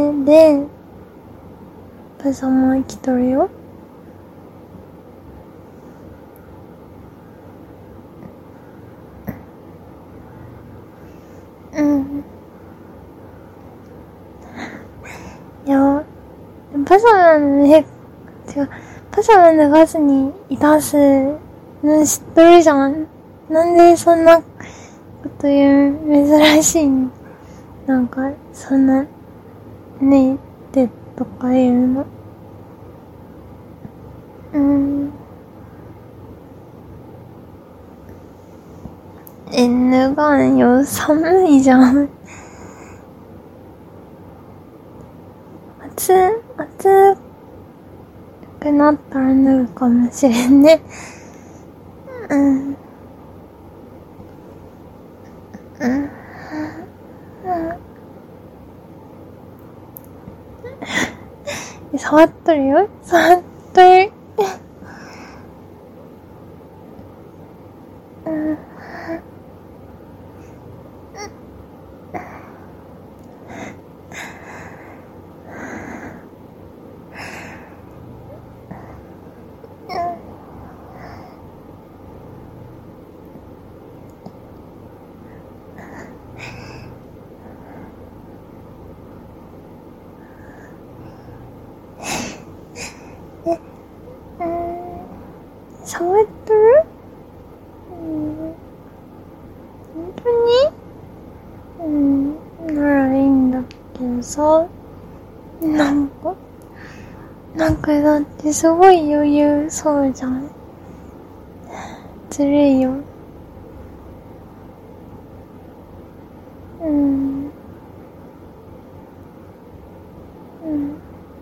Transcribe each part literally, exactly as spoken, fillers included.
で、パジャマ着とるよ。うん。いや、パジャマのね、違う、パジャマ脱がずにいたすの知っとるじゃん。なんでそんなこと言う、珍しいの。なんか、そんな、ねえ、とか言うの。うん。え、脱がんよ。寒いじゃん。暑、暑くなったら脱ぐかもしれんね。うん。うん。うん。触っとるよ。触っとる。うん。触っとる？うん。本当に？うん。ならいいんだけどさ。なんか、なんかだってすごい余裕そうじゃん。ずるいよ。うん。うん。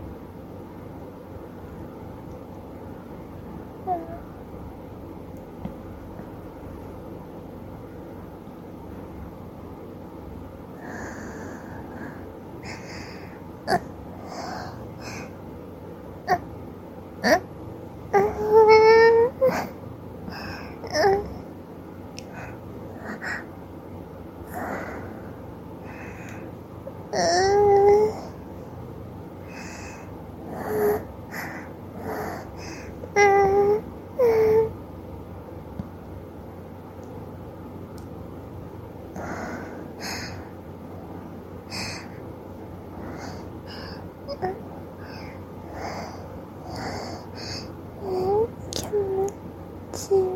気持ちいい。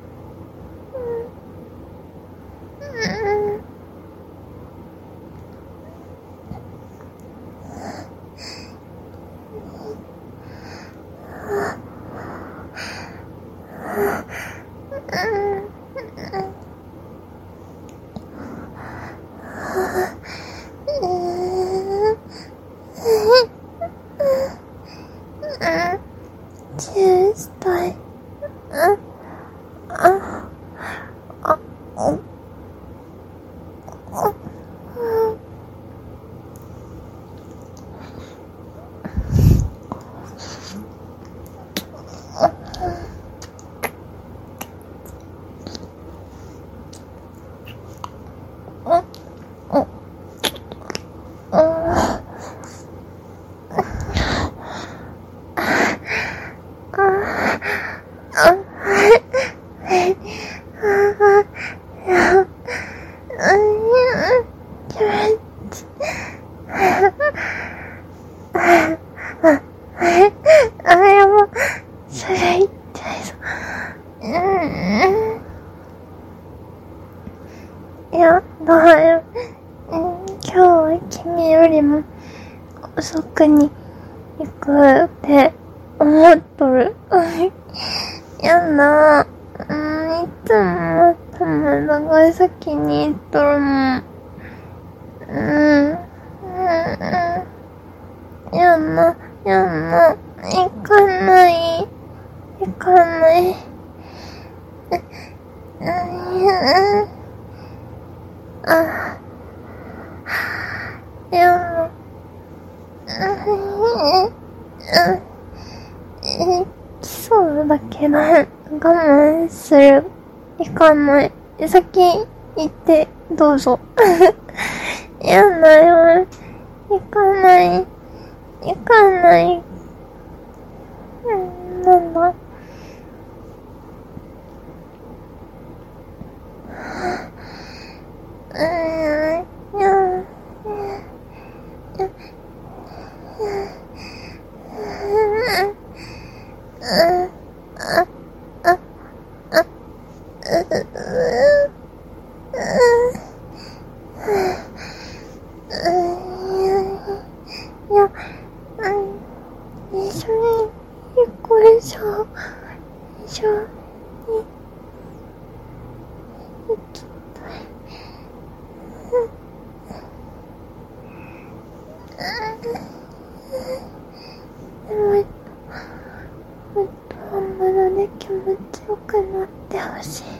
チューしたい。あ、あ、あ、あ、いや、だよ。今日は君よりも遅くに行くって思っとる。やだ。うん、いつも友達が先に行っとるもん。うん。うん。やだ。やだ。行かない。行かない。うん。あ、やだ。行きそうだけど、我慢する。行かない。先行って、どうぞ。やだよ。 行かない。行かない。うん、なんだ。うーん、うん、うん、いや、一緒に行こうしょ。一緒に行きたい。でも、もっと本物で気持ちよくなってほしい。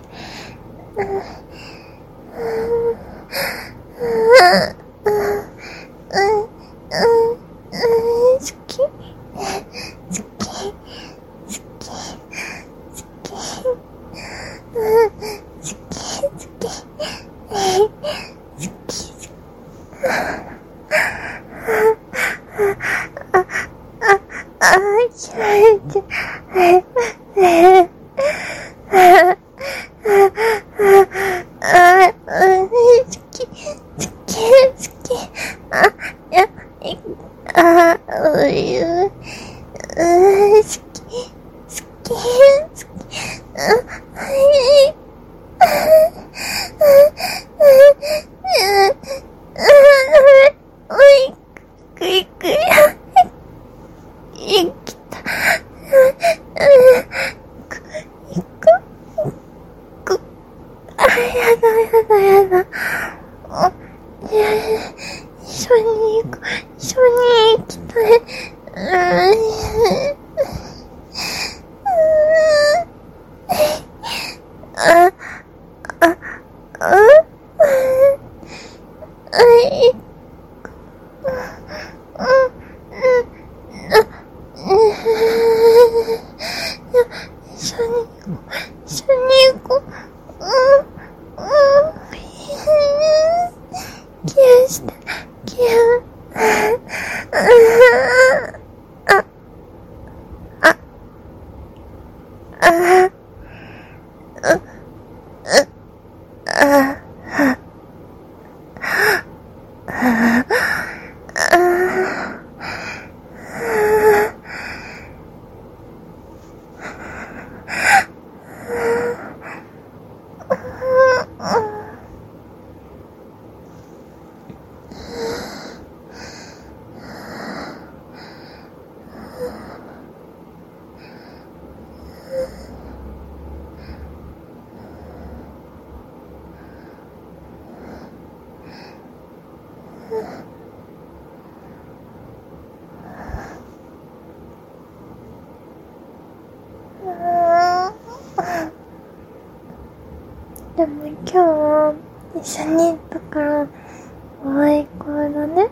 でも今日は一緒に行ったから最高だね。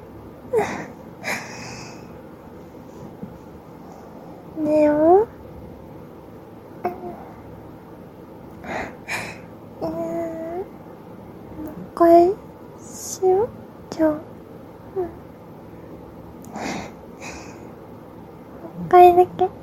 寝よう。うん。もう一回しよう。じゃあ。うん。もう一回だけ。